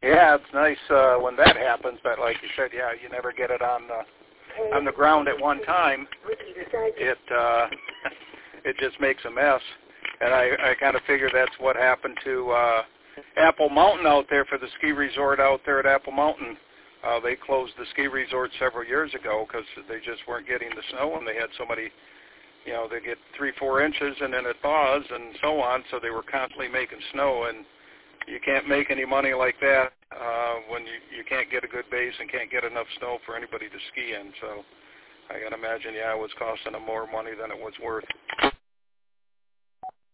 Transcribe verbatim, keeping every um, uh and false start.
Yeah, it's nice uh, when that happens, but like you said, yeah, you never get it on the, on the ground at one time. It uh, it just makes a mess. And I, I kind of figure that's what happened to uh, Apple Mountain out there for the ski resort out there at Apple Mountain. Uh, they closed the ski resort several years ago because they just weren't getting the snow, and they had so many, you know, they get three, four inches, and then it thaws and so on, so they were constantly making snow, and you can't make any money like that uh, when you, you can't get a good base and can't get enough snow for anybody to ski in. So I can imagine, yeah, it was costing them more money than it was worth.